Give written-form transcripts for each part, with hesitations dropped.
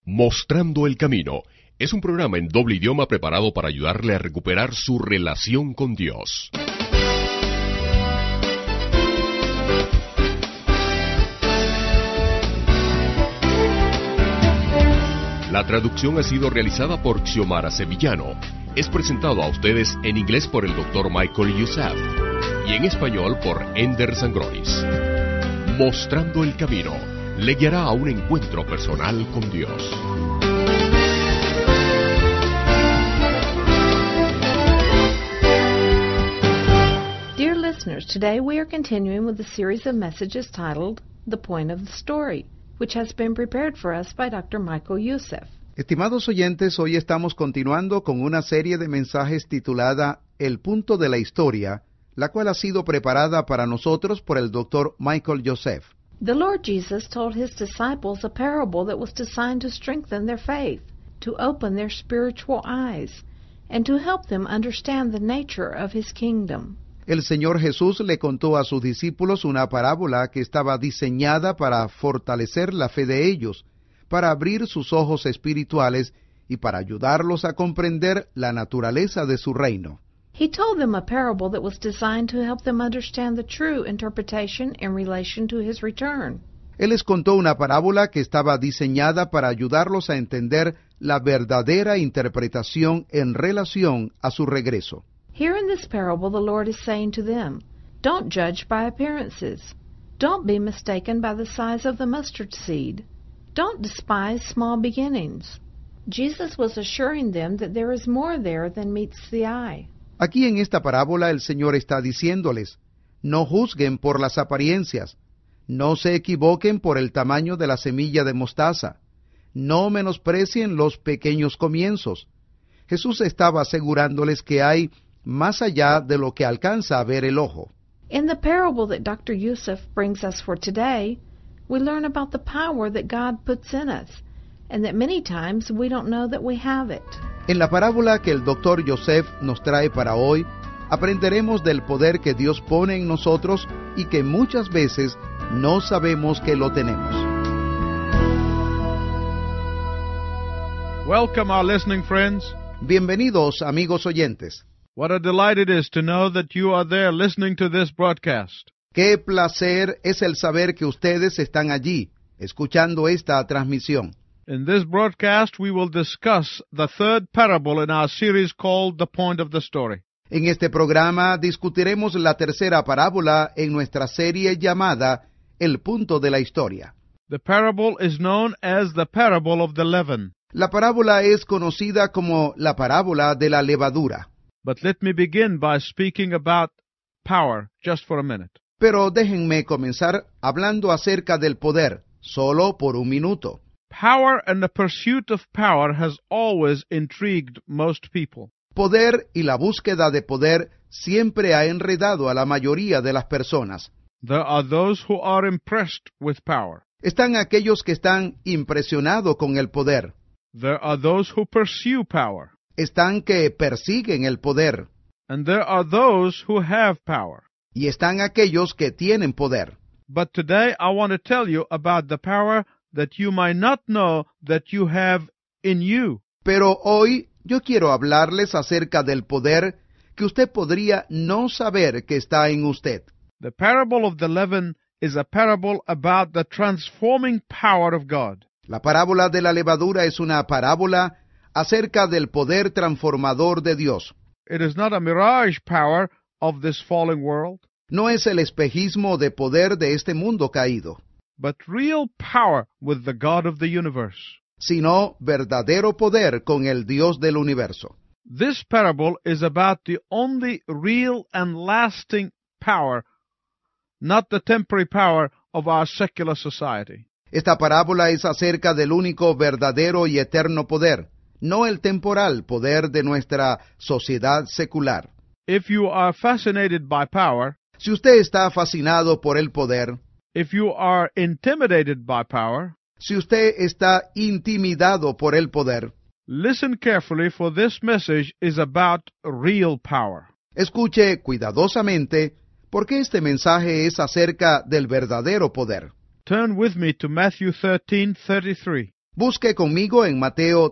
Mostrando el Camino es un programa en doble idioma preparado para ayudarle a recuperar su relación con Dios. La traducción ha sido realizada por Xiomara Sevillano. Es presentado a ustedes en inglés por el Dr. Michael Youssef y en español por Ender Sangronis. Mostrando el Camino le guiará a un encuentro personal con Dios. Dear listeners, today we are continuing with the series of messages titled The Point of the Story, which has been prepared for us by Dr. Michael Youssef. Estimados oyentes, hoy estamos continuando con una serie de mensajes titulada El Punto de la Historia, la cual ha sido preparada para nosotros por el Dr. Michael Youssef. The Lord Jesus told his disciples a parable that was designed to strengthen their faith, to open their spiritual eyes, and to help them understand the nature of his kingdom. El Señor Jesús le contó a sus discípulos una parábola que estaba diseñada para fortalecer la fe de ellos, para abrir sus ojos espirituales y para ayudarlos a comprender la naturaleza de su reino. He told them a parable that was designed to help them understand the true interpretation in relation to his return. Él les contó una parábola que estaba diseñada para ayudarlos a entender la verdadera interpretación en relación a su regreso. Here in this parable, the Lord is saying to them, "Don't judge by appearances. Don't be mistaken by the size of the mustard seed. Don't despise small beginnings." Jesus was assuring them that there is more there than meets the eye. Aquí en esta parábola el Señor está diciéndoles, no juzguen por las apariencias, no se equivoquen por el tamaño de la semilla de mostaza, no menosprecien los pequeños comienzos. Jesús estaba asegurándoles que hay más allá de lo que alcanza a ver el ojo. In the parable that Dr. Youssef brings us for today, we learn about the power that God puts in us, and that many times we don't know that we have it. En la parábola que el Dr. Youssef nos trae para hoy, aprenderemos del poder que Dios pone en nosotros y que muchas veces no sabemos que lo tenemos. Welcome, our listening friends. Bienvenidos, amigos oyentes. What a delight it is to know that you are there listening to this broadcast. Qué placer es el saber que ustedes están allí, escuchando esta transmisión. In this broadcast, we will discuss the third parable in our series called The Point of the Story. En este programa discutiremos la tercera parábola en nuestra serie llamada El Punto de la Historia. The parable is known as the parable of the leaven. La parábola es conocida como la parábola de la levadura. But let me begin by speaking about power just for a minute. Pero déjenme comenzar hablando acerca del poder, solo por un minuto. Power and the pursuit of power has always intrigued most people. Poder y la búsqueda de poder siempre ha enredado a la mayoría de las personas. There are those who are impressed with power. Están aquellos que están impresionados con el poder. There are those who pursue power. Están que persiguen el poder. And there are those who have power. Y están aquellos que tienen poder. But today I want to tell you about the power that you might not know that you have in you. Pero hoy yo quiero hablarles acerca del poder que usted podría no saber que está en usted. The parable of the leaven is a parable about the transforming power of God. La parábola de la levadura es una parábola acerca del poder transformador de Dios. It is not a mirage power of this fallen world, No es el espejismo de poder de este mundo caído, but real power with the God of the universe. sino verdadero poder con el Dios del universo. This parable is about the only real and lasting power, not the temporary power of our secular society. Esta parábola es acerca del único verdadero y eterno poder, no el temporal poder de nuestra sociedad secular. If you are fascinated by power, Si usted está fascinado por el poder, if you are intimidated by power, si usted está intimidado por el poder, listen carefully, for this message is about real power. escuche cuidadosamente, porque este mensaje es acerca del verdadero poder. Turn with me to Matthew 13:33. Busque conmigo en Mateo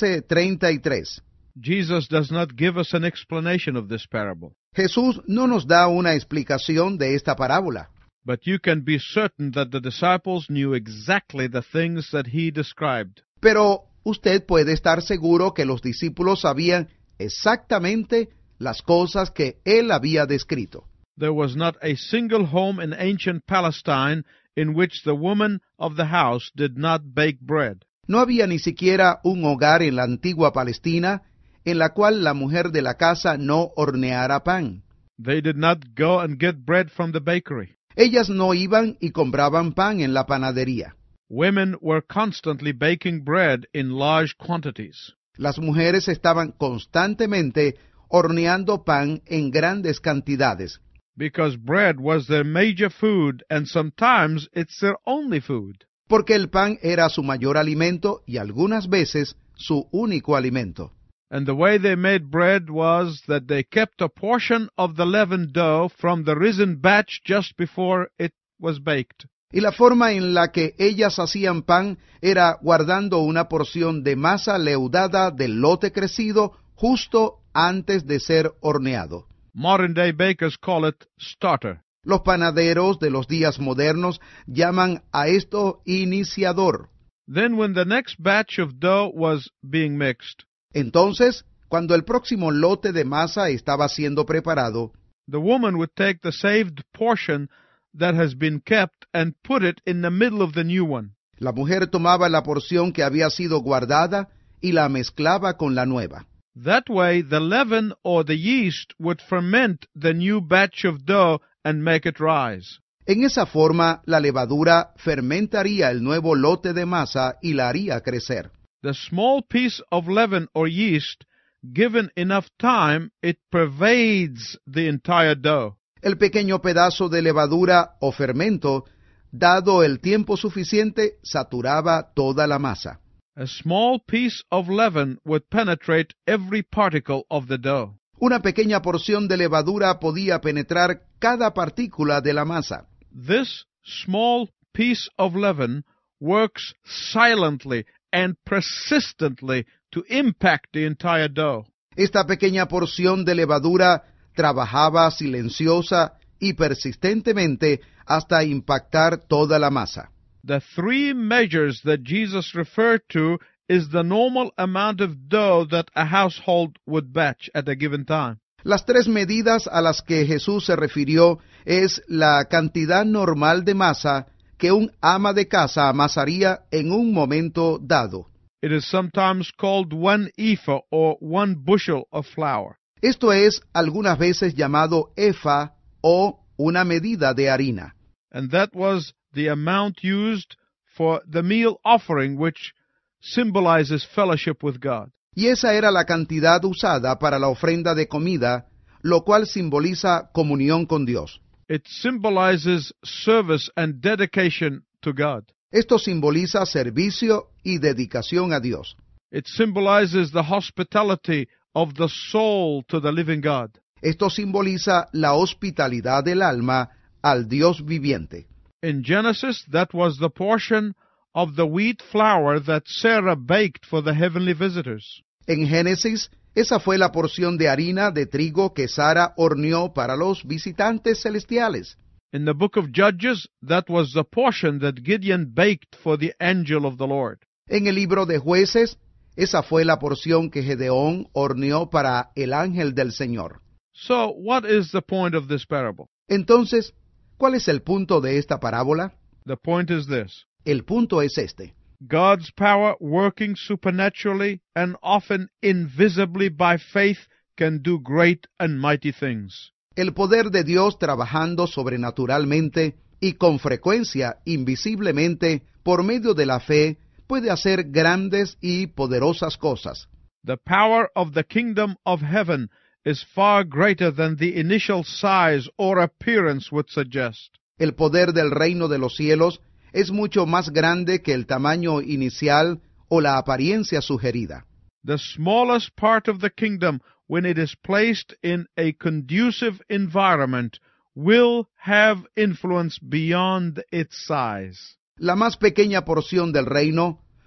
13:33. Jesus does not give us an explanation of this parable, Jesús no nos da una explicación de esta parábola, but you can be certain that the disciples knew exactly the things that he described. pero usted puede estar seguro que los discípulos sabían exactamente las cosas que él había descrito. There was not a single home in ancient Palestine in which the woman of the house did not bake bread. No había ni siquiera un hogar en la antigua Palestina en la cual la mujer de la casa no horneara pan. They did not go and get bread from the bakery. Ellas no iban y compraban pan en la panadería. Women were constantly baking bread in large quantities. Las mujeres estaban constantemente horneando pan en grandes cantidades, Because bread was their major food, and sometimes it's their only food. porque el pan era su mayor alimento y algunas veces su único alimento. And the way they made bread was that they kept a portion of the leavened dough from the risen batch just before it was baked. Y la forma en la que ellas hacían pan era guardando una porción de masa leudada del lote crecido justo antes de ser horneado. Modern day bakers call it starter. Los panaderos de los días modernos llaman a esto iniciador. Then when the next batch of dough was being mixed, Entonces, cuando el próximo lote de masa estaba siendo preparado, the woman would take the saved portion that has been kept and put it in the middle of the new one. la mujer tomaba la porción que había sido guardada y la mezclaba con la nueva. That way, the leaven or the yeast would ferment the new batch of dough and make it rise. En esa forma, la levadura fermentaría el nuevo lote de masa y la haría crecer. The small piece of leaven or yeast, given enough time, it pervades the entire dough. El pequeño pedazo de levadura o fermento, dado el tiempo suficiente, saturaba toda la masa. A small piece of leaven would penetrate every particle of the dough. Una pequeña porción de levadura podía penetrar cada partícula de la masa. This small piece of leaven works silently and persistently to impact the entire dough. Esta pequeña porción de levadura trabajaba silenciosa y persistentemente hasta impactar toda la masa. The three measures that Jesus referred to is the normal amount of dough that a household would batch at a given time. Las tres medidas a las que Jesús se refirió es la cantidad normal de masa que un ama de casa amasaría en un momento dado. It is sometimes called 1 ephah or 1 bushel of flour. Esto es algunas veces llamado efa o una medida de harina. And that was the amount used for the meal offering, which symbolizes fellowship with God. Y esa era la cantidad usada para la ofrenda de comida, lo cual simboliza comunión con Dios. It symbolizes service and dedication to God. Esto simboliza servicio y dedicación a Dios. It symbolizes the hospitality of the soul to the living God. Esto simboliza la hospitalidad del alma al Dios viviente. In Genesis, that was the portion of the wheat flour that Sarah baked for the heavenly visitors. En Génesis, esa fue la porción de harina de trigo que Sara horneó para los visitantes celestiales. In the book of Judges, that was the portion that Gideon baked for the angel of the Lord. En el libro de Jueces, esa fue la porción que Gedeón horneó para el ángel del Señor. So, what is the point of this parable? Entonces, ¿cuál es el punto de esta parábola? The point is this: El punto es este. God's power working supernaturally and often invisibly by faith can do great and mighty things. El poder de Dios trabajando sobrenaturalmente y con frecuencia invisiblemente por medio de la fe puede hacer grandes y poderosas cosas. The power of the kingdom of heaven is far greater than the initial size or appearance would suggest. El poder del reino de los cielos es mucho más grande que el tamaño inicial o la apariencia sugerida. The smallest part of the kingdom, when it is placed in a conducive environment, will have influence beyond its size. La más pequeña porción del reino,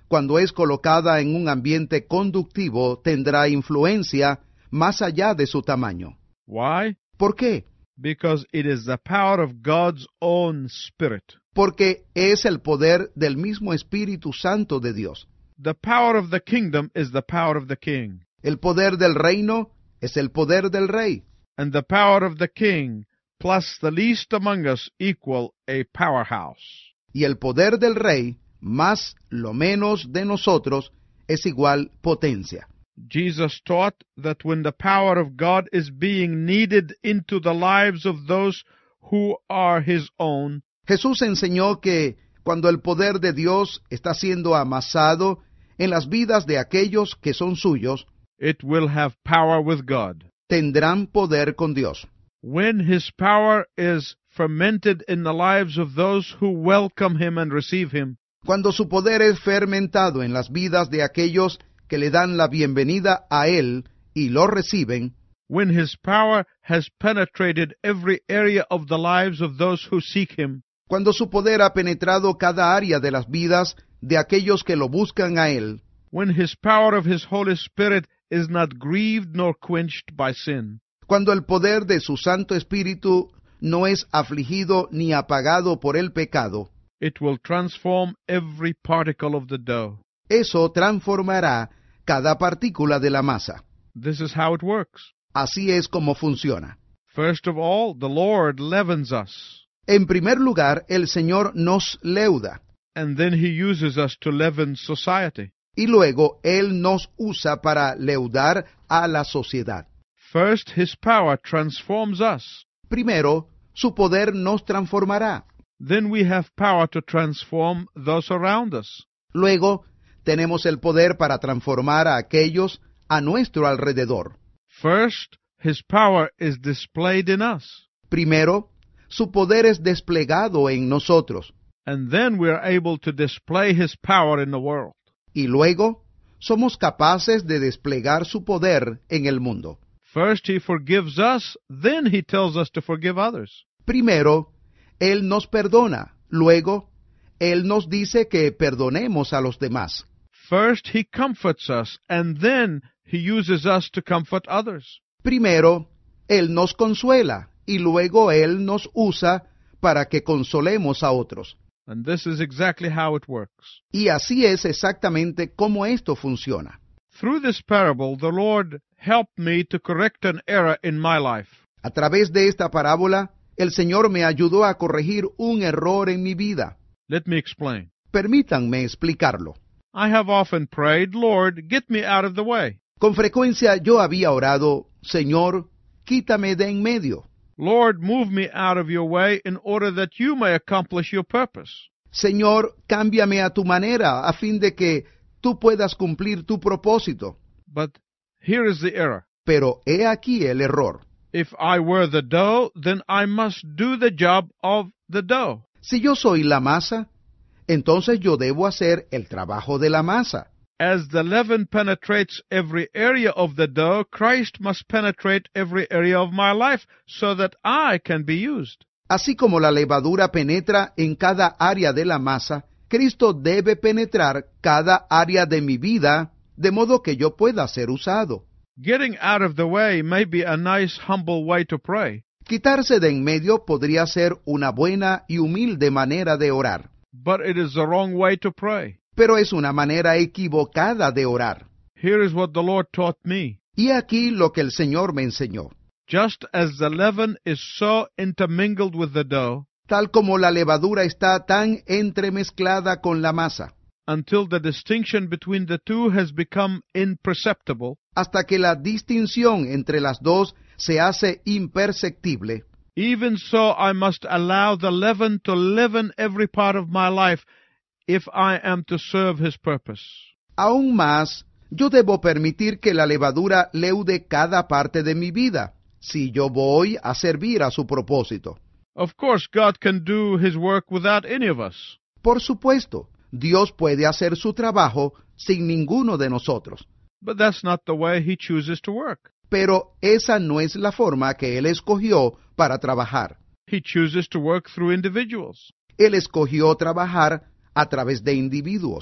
cuando es colocada en un ambiente conductivo, tendrá influencia más allá de su tamaño. Why? ¿Por qué? Because it is the power of God's own Spirit. Porque es el poder del mismo Espíritu Santo de Dios. The power of the kingdom is the power of the king. El poder del reino es el poder del rey. And the power of the king plus the least among us equal a powerhouse. Y el poder del rey, más lo menos de nosotros, es igual potencia. Jesus taught that when the power of God is being kneaded into the lives of those who are his own, Jesús enseñó que cuando el poder de Dios está siendo amasado en las vidas de aquellos que son suyos, it will have power with God. tendrán poder con Dios. When his power is fermented in the lives of those who welcome him and receive him, Cuando su poder es fermentado en las vidas de aquellos que le dan la bienvenida a Él y lo reciben, when his power has penetrated every area of the lives of those who seek him, cuando su poder ha penetrado cada área de las vidas de aquellos que lo buscan a Él, when his power of his Holy Spirit is not grieved nor quenched by sin, cuando el poder de su Santo Espíritu no es afligido ni apagado por el pecado, it will transform every particle of the dough. eso transformará cada partícula de la masa. This is how it works. Así es como funciona. First of all, the Lord leavens us, En primer lugar, el Señor nos leuda, and then he uses us to leaven society. y luego Él nos usa para leudar a la sociedad. First, his power transforms us. Primero, su poder nos transformará. Then we have power to transform those around us. Luego, tenemos el poder para transformar a aquellos a nuestro alrededor. First, his power is displayed in us, Primero, su poder es desplegado en nosotros. and then we are able to display his power in the world. Y luego, somos capaces de desplegar su poder en el mundo. First, he forgives us, then he tells us to forgive others. Primero, Él nos perdona. Luego, Él nos dice que perdonemos a los demás. First, he comforts us, and then he uses us to comfort others. Primero, Él nos consuela y luego Él nos usa para que consolemos a otros. And this is exactly how it works. Y así es exactamente como esto funciona. Through this parable, the Lord helped me to correct an error in my life. A través de esta parábola, el Señor me ayudó a corregir un error en mi vida. Let me explain. Permítanme explicarlo. I have often prayed, Lord, get me out of the way. Con frecuencia yo había orado, Señor, quítame de en medio. Lord, move me out of your way in order that you may accomplish your purpose. Señor, cámbiame a tu manera a fin de que tú puedas cumplir tu propósito. But here is the error. Pero he aquí el error. If I were the dough, then I must do the job of the dough. Si yo soy la masa, entonces yo debo hacer el trabajo de la masa. As the leaven penetrates every area of the dough, Christ must penetrate every area of my life so that I can be used. Así como la levadura penetra en cada área de la masa, Cristo debe penetrar cada área de mi vida, de modo que yo pueda ser usado. Getting out of the way may be a nice, humble way to pray, Quitarse de en medio podría ser una buena y humilde manera de orar, but it is the wrong way to pray. pero es una manera equivocada de orar. Here is what the Lord taught me. Y aquí lo que el Señor me enseñó. Just as the leaven is so intermingled with the dough, Tal como la levadura está tan entremezclada con la masa, until the distinction between the two has become imperceptible, hasta que la distinción entre las dos se hace imperceptible, even so I must allow the leaven to leaven every part of my life if I am to serve his purpose. aún más, yo debo permitir que la levadura leude cada parte de mi vida, si yo voy a servir a su propósito. Of course, God can do his work without any of us. Por supuesto, Dios puede hacer su trabajo sin ninguno de nosotros, But that's not the way he chooses to work. pero esa no es la forma que Él escogió para trabajar. He chooses to work through individuals. Él escogió trabajar a través de individuos.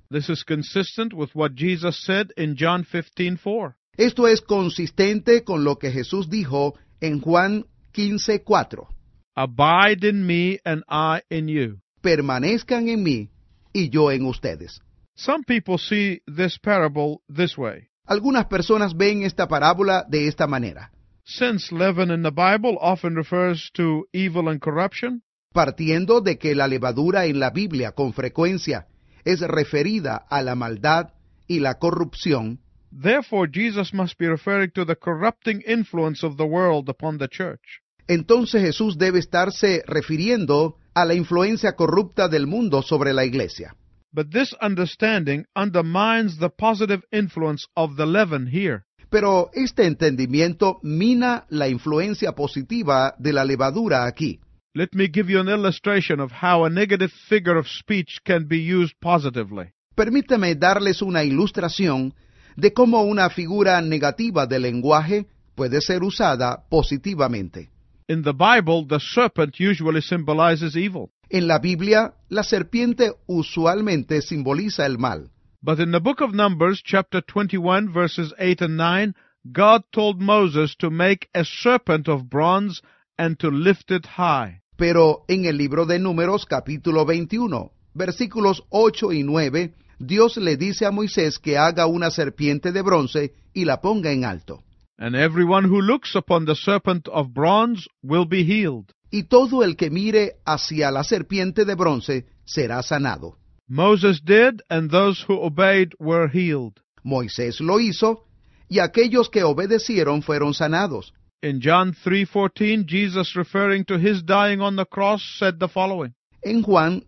This is consistent with what Jesus said in John 15:4. Esto es consistente con lo que Jesús dijo en Juan 15:4. Abide in me and I in you. Permanezcan en mí y yo en ustedes. Some people see this parable this way. Algunas personas ven esta parábola de esta manera. Since leaven in the Bible often refers to evil and corruption, Partiendo de que la levadura en la Biblia con frecuencia es referida a la maldad y la corrupción, therefore Jesus must be referring to the corrupting influence of the world upon the church. entonces Jesús debe estarse refiriendo a la influencia corrupta del mundo sobre la iglesia. But this understanding undermines the positive influence of the leaven here. Pero este entendimiento mina la influencia positiva de la levadura aquí. Let me give you an illustration of how a negative figure of speech can be used positively. Permítame darles una ilustración de cómo una figura negativa del lenguaje puede ser usada positivamente. In the Bible, the serpent usually symbolizes evil. En la Biblia, la serpiente usualmente simboliza el mal. But in the book of Numbers, chapter 21, verses 8 and 9, God told Moses to make a serpent of bronze and to lift it high. Pero en el libro de Números, capítulo 21, versículos 8 y 9, Dios le dice a Moisés que haga una serpiente de bronce y la ponga en alto. And everyone who looks upon the serpent of bronze will be healed. Y todo el que mire hacia la serpiente de bronce será sanado. Moses did, and those who obeyed were healed. Moisés lo hizo, y aquellos que obedecieron fueron sanados. In John 3:14, Jesus, referring to his dying on the cross, said the following: En Juan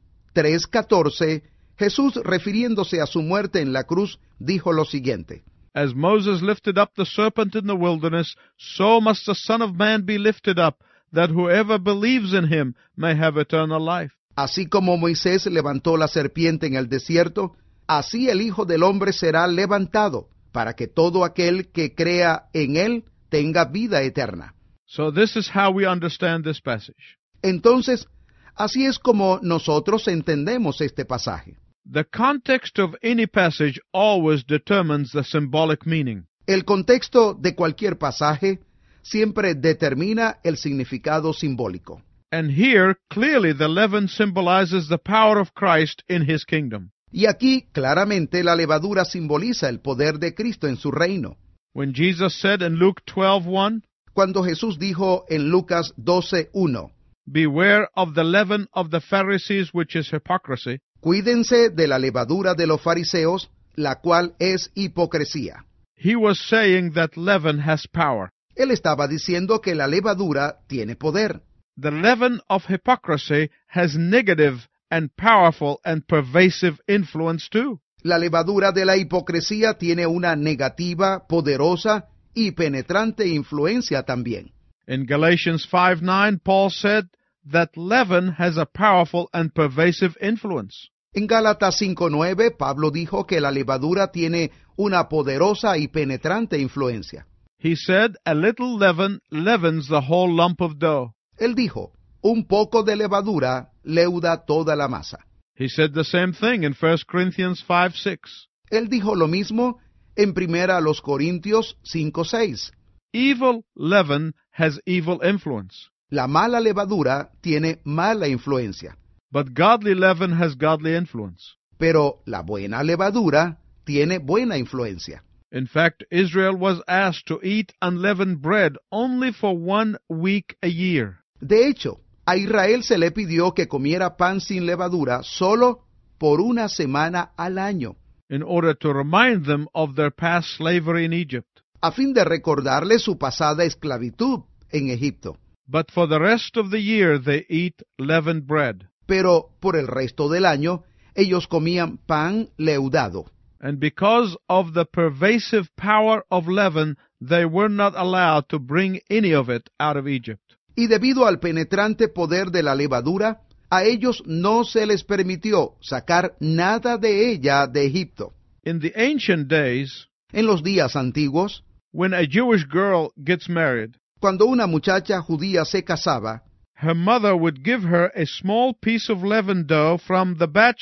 3:14, Jesús, refiriéndose a su muerte en la cruz, dijo lo siguiente: As Moses lifted up the serpent in the wilderness, so must the Son of Man be lifted up, that whoever believes in him may have eternal life. Así como Moisés levantó la serpiente en el desierto, así el Hijo del Hombre será levantado, para que todo aquel que crea en él tenga vida eterna. So this is how we understand this passage. Entonces, así es como nosotros entendemos este pasaje. The context of any passage always determines the symbolic meaning. El contexto de cualquier pasaje siempre determina el significado simbólico. And here, clearly, the leaven symbolizes the power of Christ in his kingdom. Y aquí, claramente, la levadura simboliza el poder de Cristo en su reino. When Jesus said in Luke 12:1, Cuando Jesús dijo en Lucas 12:1, Beware of the leaven of the Pharisees, which is hypocrisy, Cuídense de la levadura de los fariseos, la cual es hipocresía. he was saying that leaven has power. Él estaba diciendo que la levadura tiene poder. The leaven of hypocrisy has negative and powerful and pervasive influence too. La levadura de la hipocresía tiene una negativa, poderosa y penetrante influencia también. In Galatians 5:9, Paul said that leaven has a powerful and pervasive influence. En Gálatas 5:9, Pablo dijo que la levadura tiene una poderosa y penetrante influencia. He said, a little leaven leavens the whole lump of dough. Él dijo, un poco de levadura leuda toda la masa. He said the same thing in 1 Corinthians 5:6. Él dijo lo mismo en 1 Corintios 5:6. Evil leaven has evil influence, La mala levadura tiene mala influencia, but godly leaven has godly influence. pero la buena levadura tiene buena influencia. In fact, Israel was asked to eat unleavened bread only for 1 week a year. De hecho, a Israel se le pidió que comiera pan sin levadura solo por una semana al año, in order to remind them of their past slavery in Egypt. a fin de recordarle su pasada esclavitud en Egipto. But for the rest of the year they eat leavened bread. Pero por el resto del año, ellos comían pan leudado. And because of the pervasive power of leaven, they were not allowed to bring any of it out of Egypt. Y debido al penetrante poder de la levadura, a ellos no se les permitió sacar nada de ella de Egipto. In the ancient days, En los días antiguos, when a Jewish girl gets married, cuando una muchacha judía se casaba, her mother would give her a small piece of leavened dough from the batch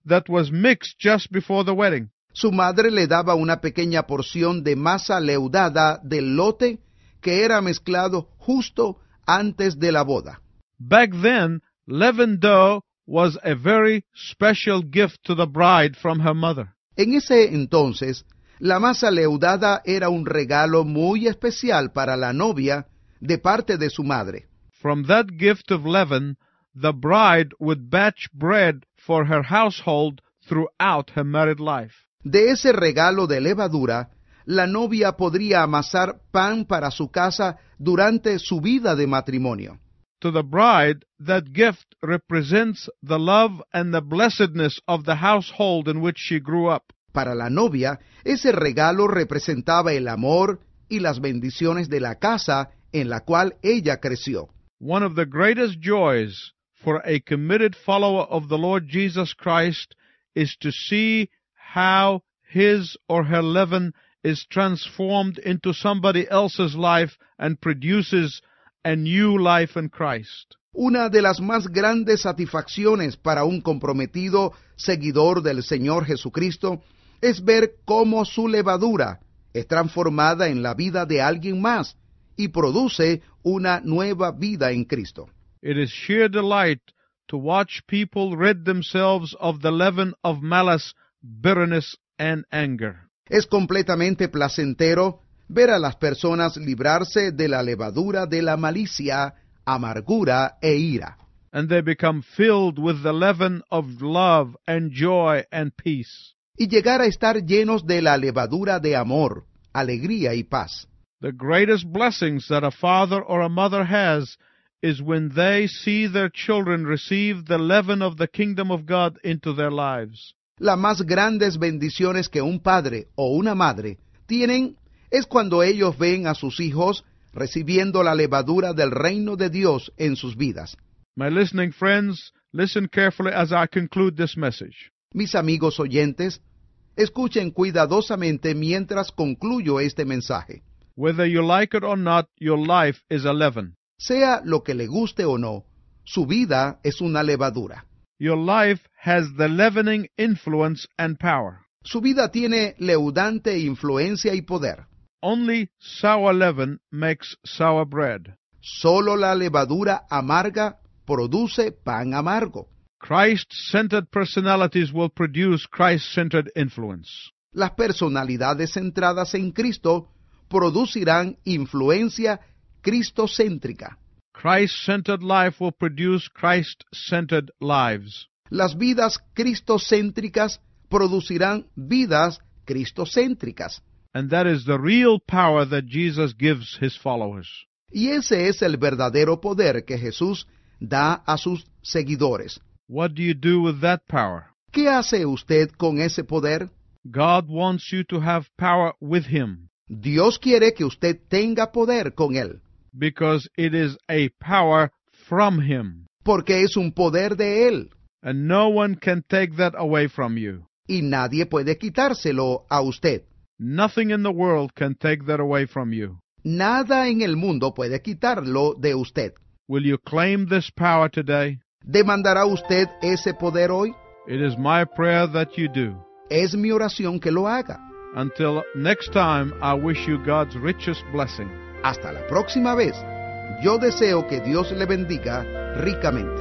that was mixed just before the wedding. Su madre le daba una pequeña porción de masa leudada del lote que era mezclado justo antes de la boda. Back then, leavened dough was a very special gift to the bride from her mother. En ese entonces, la masa leudada era un regalo muy especial para la novia de parte de su madre. From that gift of leaven, the bride would batch bread for her household throughout her married life. De ese regalo de levadura, la novia podría amasar pan para su casa durante su vida de matrimonio. To the bride, that gift represents the love and the blessedness of the household in which she grew up. Para la novia, ese regalo representaba el amor y las bendiciones de la casa en la cual ella creció. One of the greatest joys for a committed follower of the Lord Jesus Christ is to see how his or her leaven is transformed into somebody else's life and produces a new life in Christ. Una de las más grandes satisfacciones para un comprometido seguidor del Señor Jesucristo es ver cómo su levadura es transformada en la vida de alguien más y produce una nueva vida en Cristo. It is sheer delight to watch people rid themselves of the leaven of malice, bitterness, and anger. Es completamente placentero ver a las personas librarse de la levadura de la malicia, amargura e ira. And they become filled with the leaven of love and joy and peace. Y llegar a estar llenos de la levadura de amor, alegría y paz. The greatest blessings that a father or a mother has is when they see their children receive the leaven of the kingdom of God into their lives. Las más grandes bendiciones que un padre o una madre tienen es cuando ellos ven a sus hijos recibiendo la levadura del reino de Dios en sus vidas. My listening friends, listen carefully as I conclude this message. Mis amigos oyentes, escuchen cuidadosamente mientras concluyo este mensaje. Whether you like it or not, your life is a leaven. Sea lo que le guste o no, su vida es una levadura. Your life has the leavening influence and power. Su vida tiene leudante influencia y poder. Only sour leaven makes sour bread. Solo la levadura amarga produce pan amargo. Christ-centered personalities will produce Christ-centered influence. Las personalidades centradas en Cristo producirán influencia cristocéntrica. Christ-centered life will produce Christ-centered lives. Las vidas cristocéntricas producirán vidas cristocéntricas. And that is the real power that Jesus gives his followers. Y ese es el verdadero poder que Jesús da a sus seguidores. What do you do with that power? ¿Qué hace usted con ese poder? God wants you to have power with him. Dios quiere que usted tenga poder con Él, Because it is a power from him. porque es un poder de Él, And no one can take that away from you. y nadie puede quitárselo a usted. Nothing in the world can take that away from you. Nada en el mundo puede quitarlo de usted. Will you claim this power today? ¿Demandará usted ese poder hoy? It is my prayer that you do. Es mi oración que lo haga. Until next time, I wish you God's richest blessing. Hasta la próxima vez. Yo deseo que Dios le bendiga ricamente.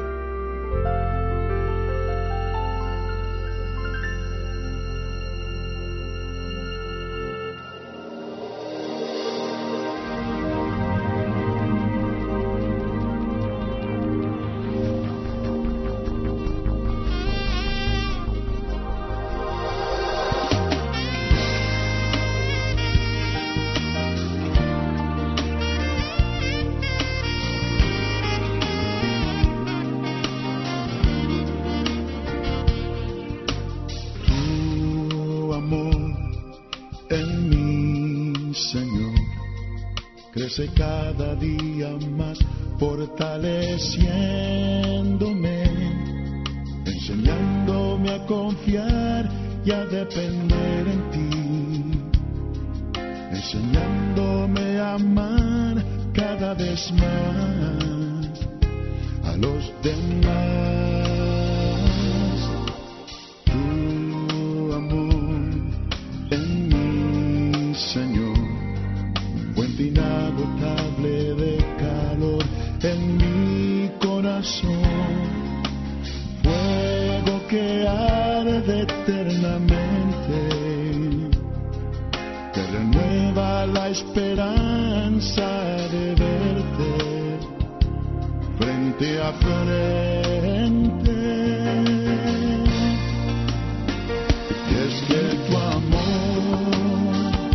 Tu amor en mí, Señor, crece cada día más, fortaleciéndome, enseñándome a confiar y a depender en ti, enseñándome a amar cada vez más a los demás. Tu Señor, fuente inagotable de calor en mi corazón, fuego que arde eternamente, que renueva la esperanza de verte frente a frente. Y es que tu amor,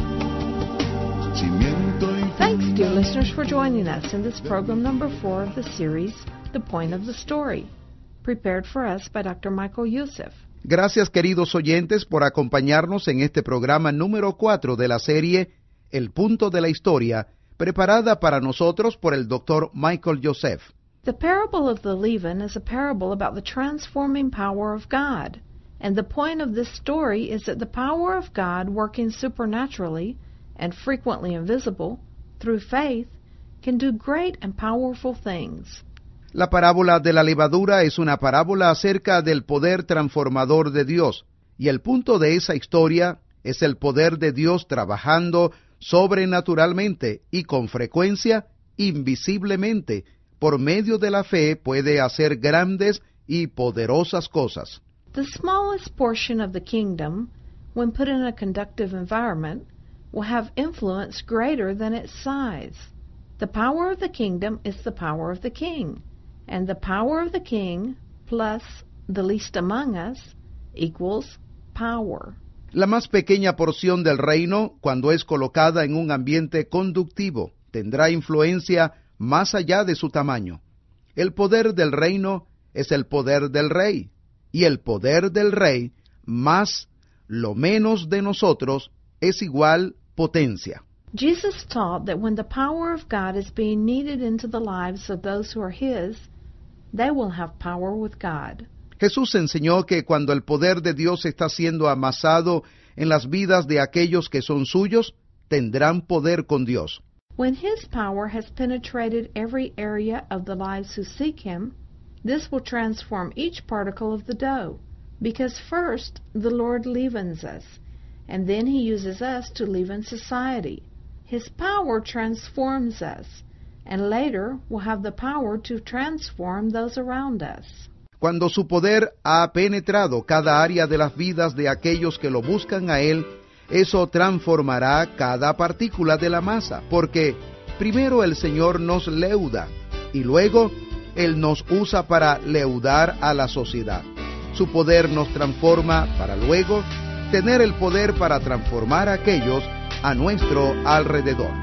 cimiento y Thanks, dear listeners, for joining us in this program number 4 of the series, The Point of the Story, prepared for us by Dr. Michael Youssef. Gracias, queridos oyentes, por acompañarnos en este programa número 4 de la serie El Punto de la Historia, preparada para nosotros por el Dr. Michael Youssef. The parable of the leaven is a parable about the transforming power of God, and the point of this story is that the power of God working supernaturally and frequently invisible through faith can do great and powerful things. La parábola de la levadura es una parábola acerca del poder transformador de Dios, y el punto de esa historia es el poder de Dios trabajando sobrenaturalmente y con frecuencia invisiblemente. Por medio de la fe puede hacer grandes y poderosas cosas. The smallest portion of the kingdom, when put in a conductive environment, will have influence greater than its size. The power of the kingdom is the power of the king, and the power of the king plus the least among us equals power. La más pequeña porción del reino, cuando es colocada en un ambiente conductivo, tendrá influencia más allá de su tamaño. El poder del reino es el poder del rey, y el poder del rey más lo menos de nosotros es igual potencia. Jesus taught that when the power of God is being kneaded into the lives of those who are His, they will have power with God. Jesús enseñó que cuando el poder de Dios está siendo amasado en las vidas de aquellos que son suyos, tendrán poder con Dios. When His power has penetrated every area of the lives who seek Him, this will transform each particle of the dough, because first the Lord leavens us, and then He uses us to leaven society. His power transforms us, and later we'll have the power to transform those around us. Cuando su poder ha penetrado cada área de las vidas de aquellos que lo buscan a Él, eso transformará cada partícula de la masa, porque primero el Señor nos leuda, y luego Él nos usa para leudar a la sociedad. Su poder nos transforma para luego tener el poder para transformar a aquellos a nuestro alrededor.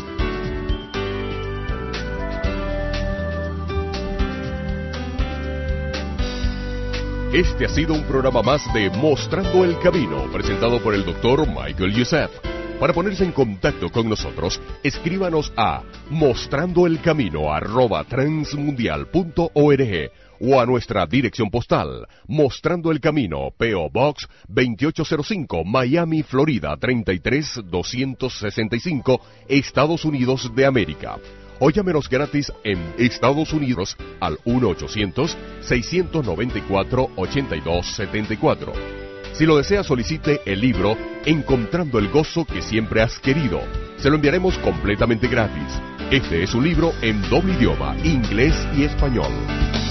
Este ha sido un programa más de Mostrando el Camino, presentado por el Dr. Michael Youssef. Para ponerse en contacto con nosotros, escríbanos a mostrandoelcamino@transmundial.org o a nuestra dirección postal, Mostrando el Camino, P.O. Box 2805, Miami, Florida 33265, Estados Unidos de América. O llámenos gratis en Estados Unidos al 1-800-694-8274. Si lo desea, solicite el libro Encontrando el Gozo que Siempre Has Querido. Se lo enviaremos completamente gratis. Este es un libro en doble idioma, inglés y español.